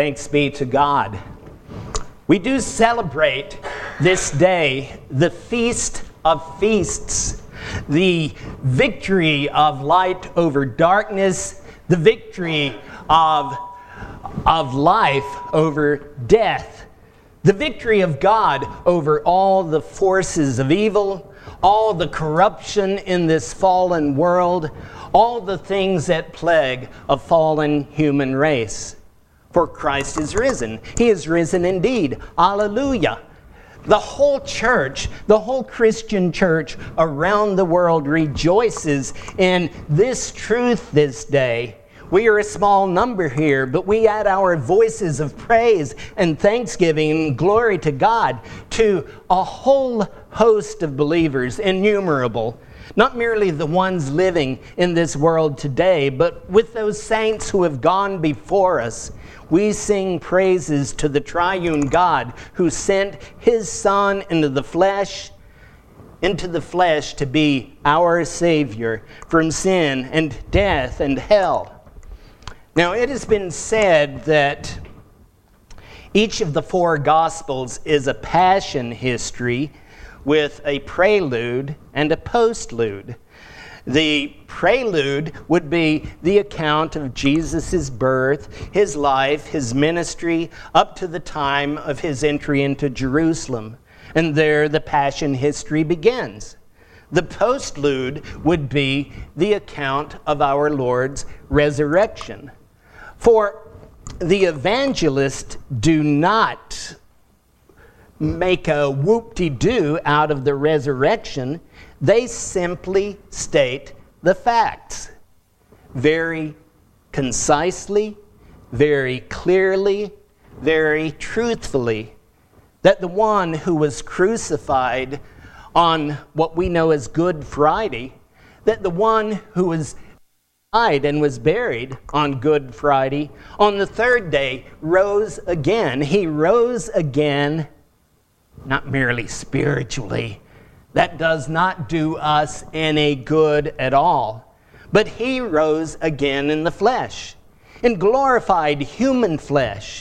Thanks be to God. We do celebrate this day the Feast of Feasts, the victory of light over darkness, the victory of life over death, the victory of God over all the forces of evil, all the corruption in this fallen world, all the things that plague a fallen human race. For Christ is risen. He is risen indeed. Alleluia. The whole church, the whole Christian church around the world rejoices in this truth this day. We are a small number here, but we add our voices of praise and thanksgiving and glory to God to a whole host of believers, innumerable. Not merely the ones living in this world today, but with those saints who have gone before us. We sing praises to the triune God who sent his Son into the flesh to be our Savior from sin and death and hell. Now, it has been said that each of the four Gospels is a passion history with a prelude and a postlude. The prelude would be the account of Jesus' birth, his life, his ministry, up to the time of his entry into Jerusalem. And there the passion history begins. The postlude would be the account of our Lord's resurrection. For the evangelists do not make a whoop-de-doo out of the resurrection. They simply state the facts very concisely, very clearly, very truthfully. That the one who was crucified on what we know as Good Friday, that the one who was died and was buried on Good Friday, on the third day rose again. He rose again, not merely spiritually. That does not do us any good at all. But he rose again in the flesh, in glorified human flesh.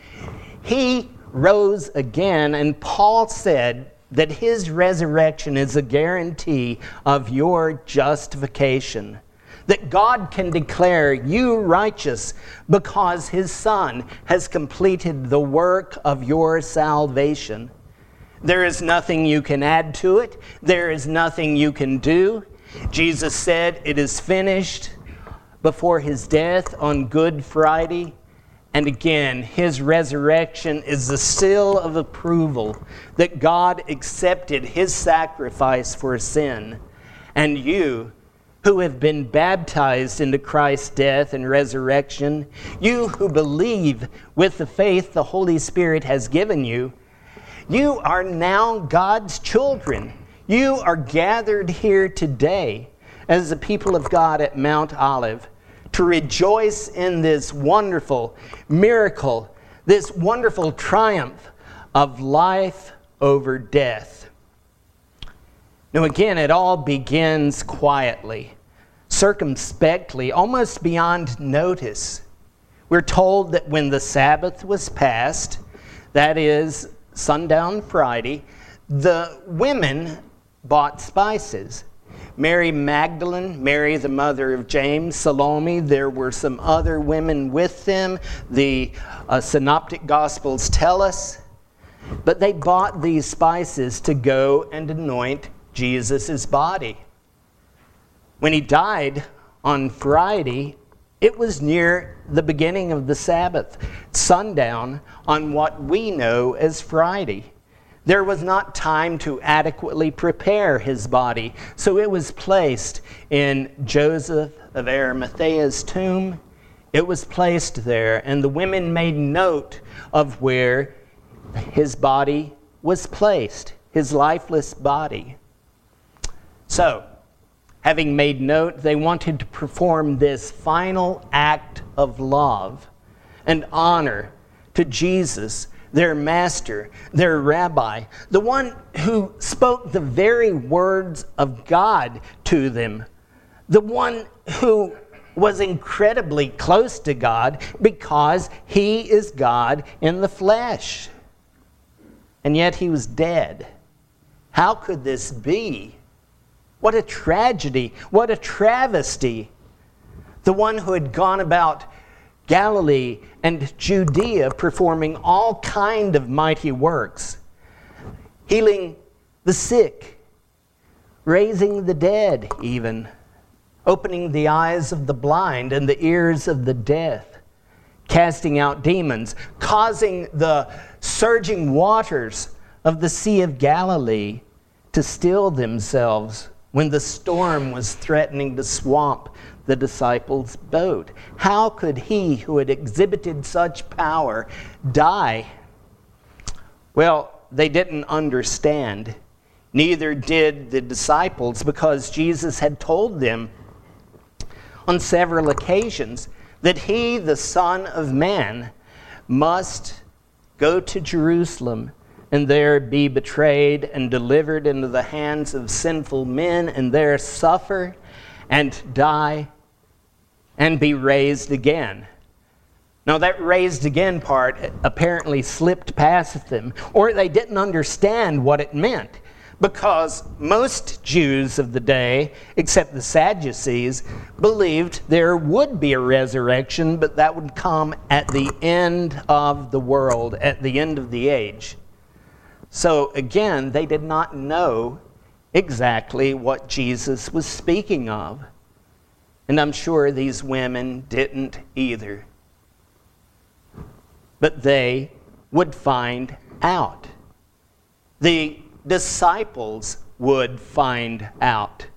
He rose again, and Paul said that his resurrection is a guarantee of your justification. That God can declare you righteous because his Son has completed the work of your salvation. There is nothing you can add to it. There is nothing you can do. Jesus said it is finished before his death on Good Friday. And again, his resurrection is the seal of approval that God accepted his sacrifice for sin. And you, who have been baptized into Christ's death and resurrection, you who believe with the faith the Holy Spirit has given you, you are now God's children. You are gathered here today as the people of God at Mount Olive to rejoice in this wonderful miracle, this wonderful triumph of life over death. Now again, it all begins quietly, circumspectly, almost beyond notice. We're told that when the Sabbath was passed, that is, sundown Friday, the women bought spices. Mary Magdalene, Mary the mother of James, Salome, there were some other women with them. The Synoptic Gospels tell us. But they bought these spices to go and anoint Jesus' body. When he died on Friday, it was near the beginning of the Sabbath, sundown on what we know as Friday. There was not time to adequately prepare his body, so it was placed in Joseph of Arimathea's tomb. It was placed there, and the women made note of where his body was placed, his lifeless body. So, having made note, they wanted to perform this final act of love and honor to Jesus, their master, their rabbi, the one who spoke the very words of God to them, the one who was incredibly close to God because he is God in the flesh. And yet he was dead. How could this be? What a tragedy. What a travesty. The one who had gone about Galilee and Judea performing all kind of mighty works, healing the sick, raising the dead even, opening the eyes of the blind and the ears of the deaf, casting out demons, causing the surging waters of the Sea of Galilee to still themselves when the storm was threatening to swamp the disciples' boat. How could he who had exhibited such power die? Well, they didn't understand. Neither did the disciples, because Jesus had told them on several occasions that he, the Son of Man, must go to Jerusalem and there be betrayed and delivered into the hands of sinful men and there suffer and die and be raised again. Now, that raised again part apparently slipped past them, or they didn't understand what it meant, because most Jews of the day, except the Sadducees, believed there would be a resurrection, but that would come at the end of the world, at the end of the age. So again, they did not know exactly what Jesus was speaking of. And I'm sure these women didn't either. But they would find out. The disciples would find out.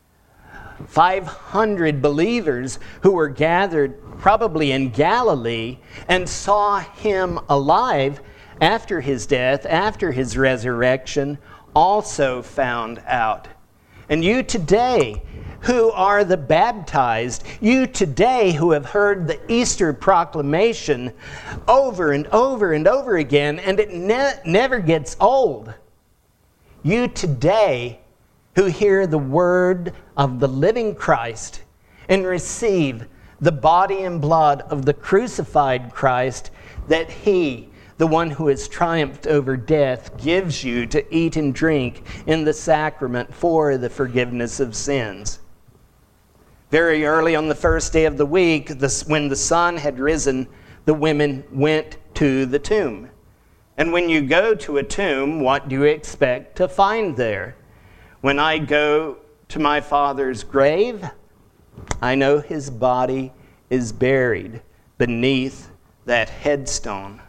500 believers who were gathered probably in Galilee and saw him alive after his death, after his resurrection, also found out. And you today who are the baptized, you today who have heard the Easter proclamation over and over and over again, and it never gets old. You today who hear the word of the living Christ and receive the body and blood of the crucified Christ, that he, the one who has triumphed over death, gives you to eat and drink in the sacrament for the forgiveness of sins. Very early on the first day of the week, when the sun had risen, the women went to the tomb. And when you go to a tomb, what do you expect to find there? When I go to my father's grave, I know his body is buried beneath that headstone.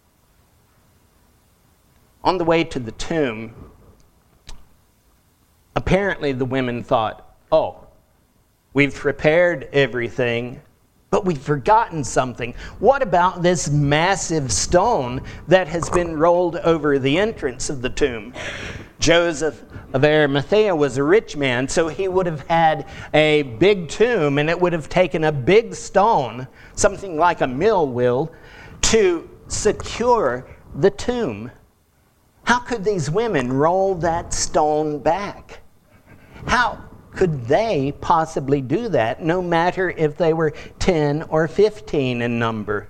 On the way to the tomb, apparently the women thought, oh, we've prepared everything, but we've forgotten something. What about this massive stone that has been rolled over the entrance of the tomb? Joseph of Arimathea was a rich man, so he would have had a big tomb, and it would have taken a big stone, something like a mill wheel, to secure the tomb. How could these women roll that stone back? How could they possibly do that, no matter if they were 10 or 15 in number?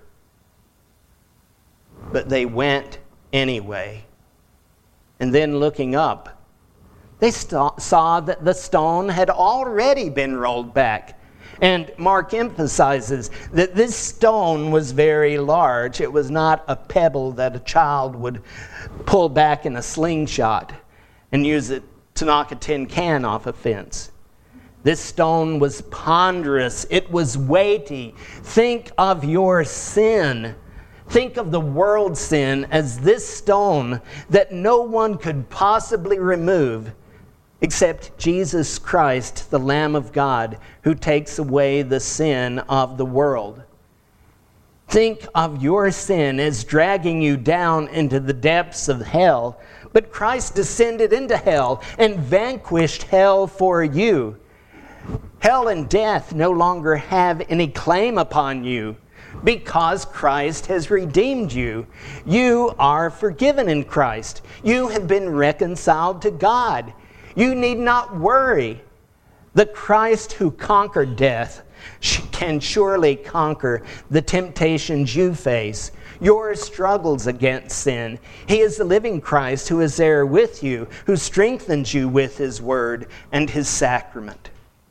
But they went anyway. And then looking up, they saw that the stone had already been rolled back. And Mark emphasizes that this stone was very large. It was not a pebble that a child would pull back in a slingshot and use it to knock a tin can off a fence. This stone was ponderous. It was weighty. Think of your sin. Think of the world's sin as this stone that no one could possibly remove except Jesus Christ, the Lamb of God, who takes away the sin of the world. Think of your sin as dragging you down into the depths of hell, but Christ descended into hell and vanquished hell for you. Hell and death no longer have any claim upon you because Christ has redeemed you. You are forgiven in Christ. You have been reconciled to God. You need not worry. The Christ who conquered death, can surely conquer the temptations you face, your struggles against sin. He is the living Christ who is there with you, who strengthens you with his word and his sacrament.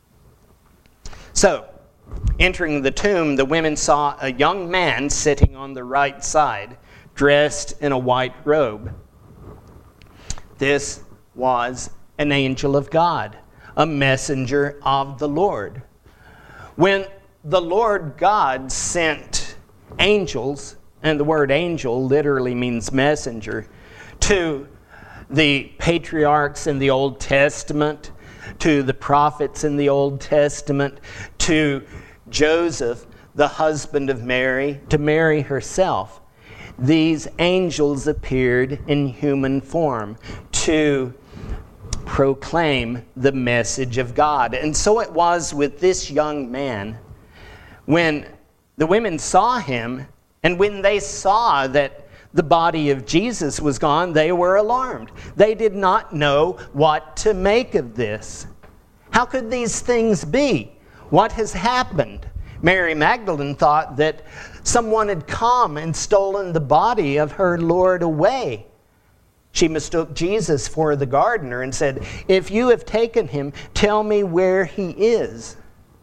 So, entering the tomb, the women saw a young man sitting on the right side, dressed in a white robe. This was an angel of God, a messenger of the Lord. When the Lord God sent angels, and the word angel literally means messenger, to the patriarchs in the Old Testament, to the prophets in the Old Testament, to Joseph, the husband of Mary, to Mary herself, these angels appeared in human form to proclaim the message of God. And so it was with this young man. When the women saw him, and when they saw that the body of Jesus was gone, they were alarmed. They did not know what to make of this. How could these things be? What has happened? Mary Magdalene thought that someone had come and stolen the body of her Lord away. She mistook Jesus for the gardener and said, "If you have taken him, tell me where he is."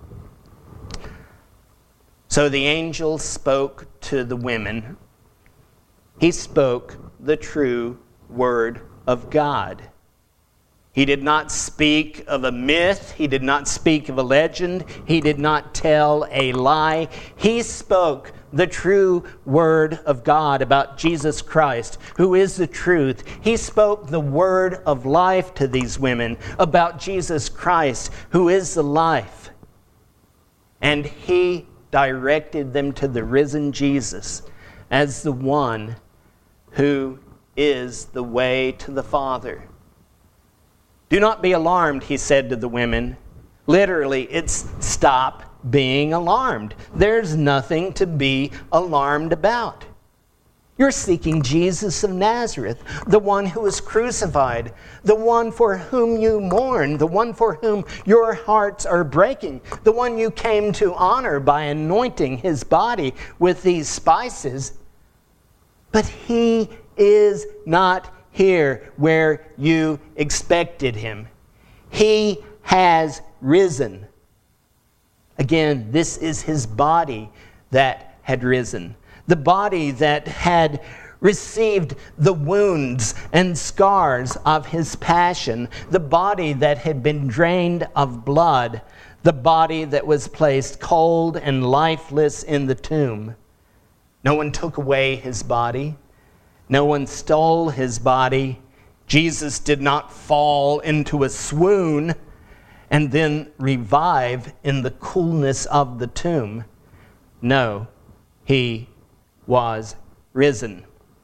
So the angel spoke to the women. He spoke the true word of God. He did not speak of a myth. He did not speak of a legend. He did not tell a lie. He spoke the true word of God about Jesus Christ, who is the truth. He spoke the word of life to these women about Jesus Christ, who is the life. And he directed them to the risen Jesus as the one who is the way to the Father. "Do not be alarmed," he said to the women. Literally, it's stop being alarmed. There's nothing to be alarmed about. You're seeking Jesus of Nazareth, the one who was crucified, the one for whom you mourn, the one for whom your hearts are breaking, the one you came to honor by anointing his body with these spices. But he is not here where you expected him. He has risen. Again, this is his body that had risen. The body that had received the wounds and scars of his passion. The body that had been drained of blood. The body that was placed cold and lifeless in the tomb. No one took away his body. No one stole his body. Jesus did not fall into a swoon and then revive in the coolness of the tomb. No, he was risen.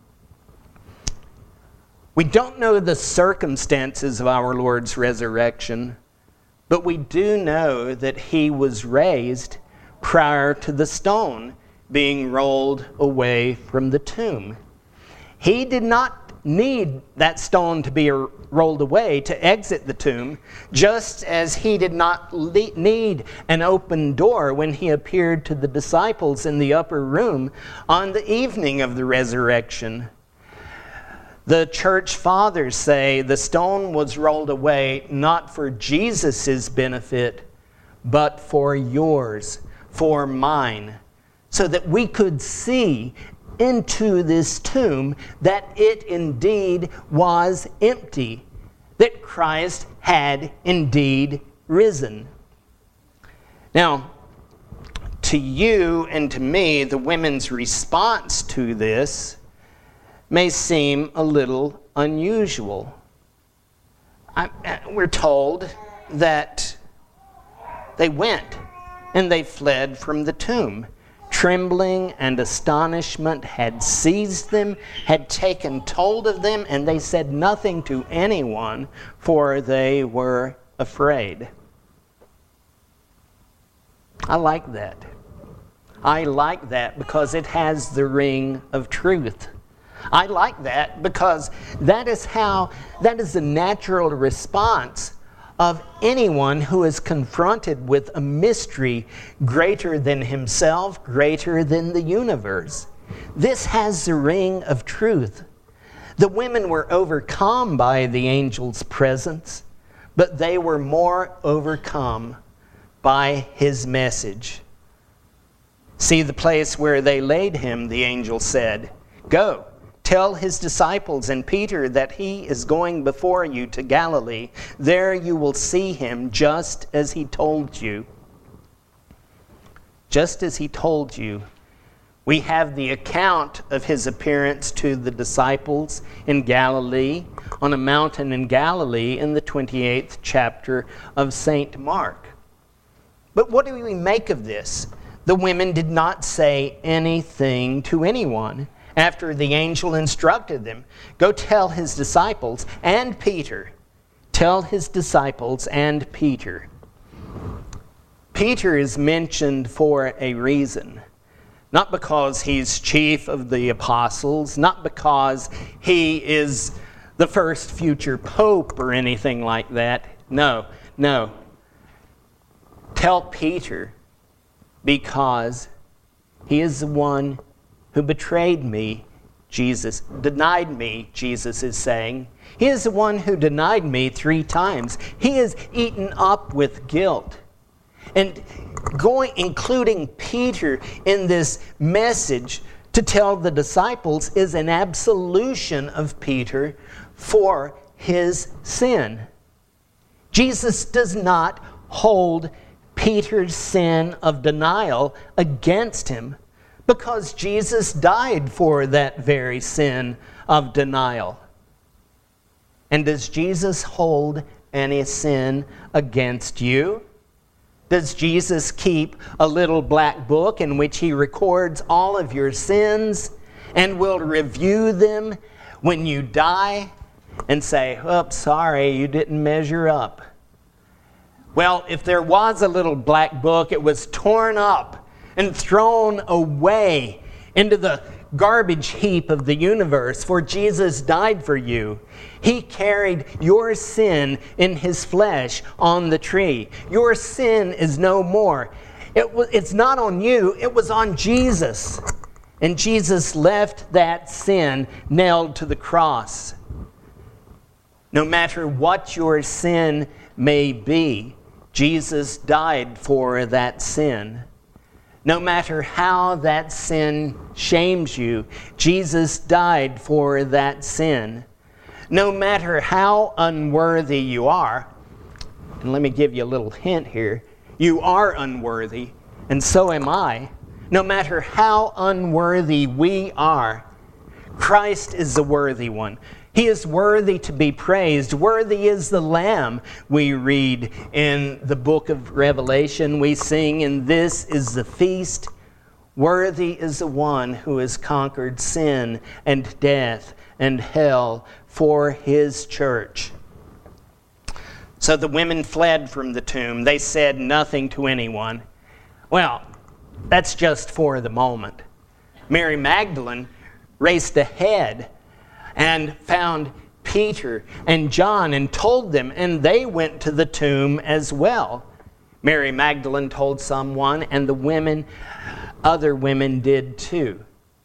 We don't know the circumstances of our Lord's resurrection, but we do know that he was raised prior to the stone being rolled away from the tomb. He did not need that stone to be rolled away to exit the tomb, just as he did not need an open door when he appeared to the disciples in the upper room on the evening of the resurrection. The church fathers say the stone was rolled away not for Jesus' benefit, but for yours, for mine, so that we could see into this tomb that it indeed was empty, that Christ had indeed risen. Now, to you and to me, the women's response to this may seem a little unusual. We're told that they went and they fled from the tomb. Trembling and astonishment had seized them, had taken hold of them, and they said nothing to anyone, for they were afraid. I like that. I like that because it has the ring of truth. I like that because that is the natural response of anyone who is confronted with a mystery greater than himself, greater than the universe. This has the ring of truth. The women were overcome by the angel's presence, but they were more overcome by his message. See the place where they laid him, the angel said. Go, tell his disciples and Peter that he is going before you to Galilee. There you will see him just as he told you. Just as he told you. We have the account of his appearance to the disciples in Galilee, on a mountain in Galilee in the 28th chapter of St. Mark. But what do we make of this? The women did not say anything to anyone after the angel instructed them. Go tell his disciples and Peter. Tell his disciples and Peter. Peter is mentioned for a reason. Not because he's chief of the apostles, not because he is the first future pope or anything like that. No. Tell Peter because he is the one who betrayed me, denied me, Jesus is saying. He is the one who denied me 3 times. He is eaten up with guilt. And including Peter in this message to tell the disciples is an absolution of Peter for his sin. Jesus does not hold Peter's sin of denial against him because Jesus died for that very sin of denial. And does Jesus hold any sin against you? Does Jesus keep a little black book in which he records all of your sins and will review them when you die and say, "Oh, sorry, you didn't measure up"? Well, if there was a little black book, it was torn up and thrown away into the garbage heap of the universe, for Jesus died for you. He carried your sin in his flesh on the tree. Your sin is no more. It's not on you, it was on Jesus. And Jesus left that sin nailed to the cross. No matter what your sin may be, Jesus died for that sin. No matter how that sin shames you, Jesus died for that sin. No matter how unworthy you are, and let me give you a little hint here, you are unworthy, and so am I. No matter how unworthy we are, Christ is the worthy one. He is worthy to be praised. Worthy is the Lamb, we read in the book of Revelation. We sing, and this is the feast. Worthy is the one who has conquered sin and death and hell for his church. So the women fled from the tomb. They said nothing to anyone. Well, that's just for the moment. Mary Magdalene raced ahead and found Peter and John and told them, and they went to the tomb as well. Mary Magdalene told someone, and other women did too.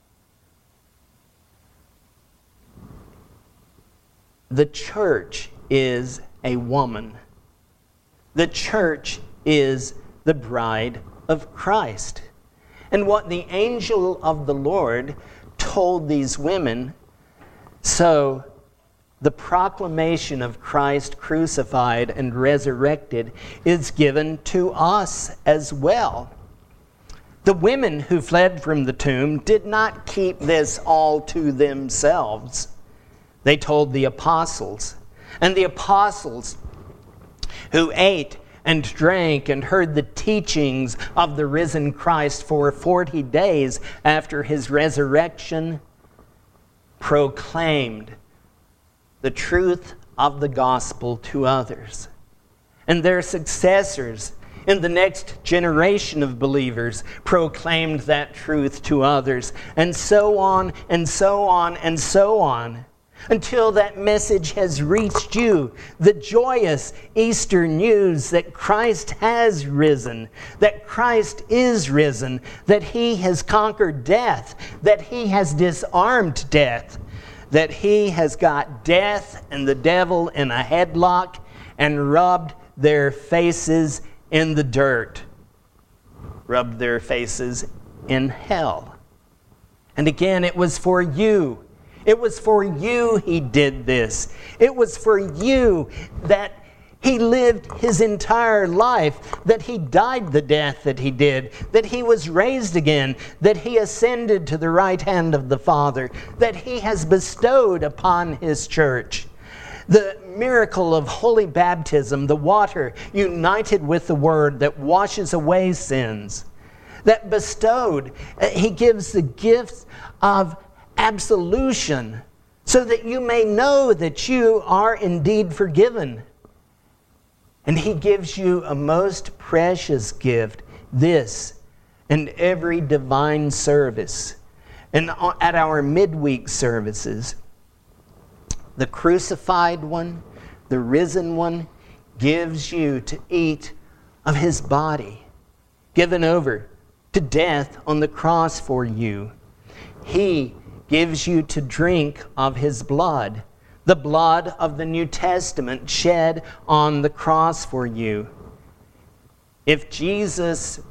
The church is a woman. The church is the bride of Christ. And what the angel of the Lord told these women, so the proclamation of Christ crucified and resurrected is given to us as well. The women who fled from the tomb did not keep this all to themselves. They told the apostles. And the apostles who ate and drank and heard the teachings of the risen Christ for 40 days after his resurrection proclaimed the truth of the gospel to others. And their successors in the next generation of believers proclaimed that truth to others, and so on and so on and so on. until that message has reached you, the joyous Easter news that Christ has risen, that Christ is risen, that he has conquered death, that he has disarmed death, that he has got death and the devil in a headlock and rubbed their faces in the dirt, rubbed their faces in hell. And again, it was for you. It was for you he did this. It was for you that he lived his entire life, that he died the death that he did, that he was raised again, that he ascended to the right hand of the Father, that he has bestowed upon his church the miracle of holy baptism, the water united with the word that washes away sins, that bestowed, he gives the gift of absolution, so that you may know that you are indeed forgiven. And he gives you a most precious gift, this and every divine service. And at our midweek services, the crucified one, the risen one, gives you to eat of his body, given over to death on the cross for you. He gives you to drink of his blood, the blood of the New Testament shed on the cross for you. If Jesus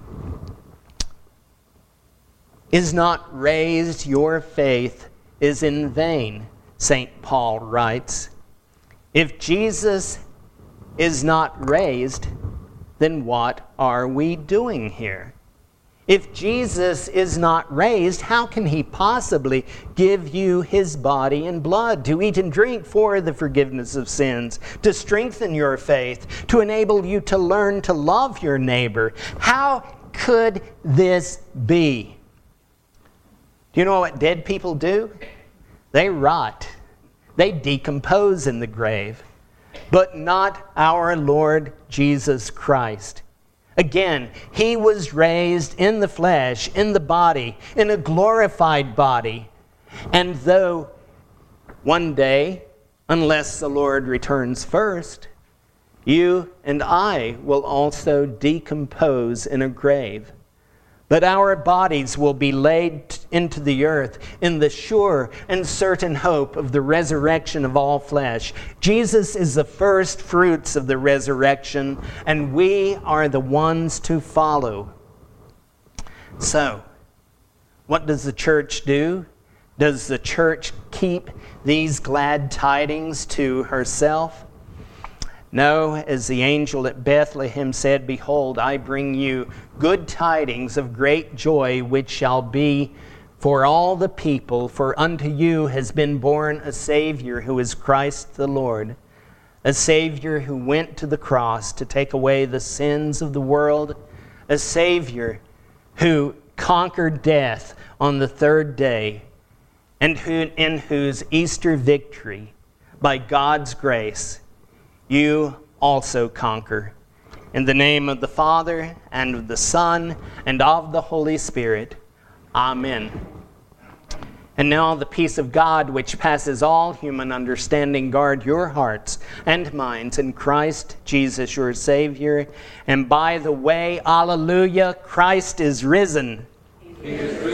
is not raised, your faith is in vain, St. Paul writes. If Jesus is not raised, then what are we doing here? If Jesus is not raised, how can he possibly give you his body and blood to eat and drink for the forgiveness of sins, to strengthen your faith, to enable you to learn to love your neighbor? How could this be? Do you know what dead people do? They rot. They decompose in the grave. But not our Lord Jesus Christ. Again, he was raised in the flesh, in the body, in a glorified body. And though one day, unless the Lord returns first, you and I will also decompose in a grave. But our bodies will be laid into the earth in the sure and certain hope of the resurrection of all flesh. Jesus is the first fruits of the resurrection, and we are the ones to follow. So, what does the church do? Does the church keep these glad tidings to herself? No, as the angel at Bethlehem said, "Behold, I bring you good tidings of great joy, which shall be for all the people. For unto you has been born a Savior, who is Christ the Lord." A Savior who went to the cross to take away the sins of the world. A Savior who conquered death on the third day, and in whose Easter victory, by God's grace, you also conquer. In the name of the Father, and of the Son, and of the Holy Spirit. Amen. And now the peace of God, which passes all human understanding, guard your hearts and minds in Christ Jesus your Savior. And by the way, alleluia, Christ is risen. He is risen.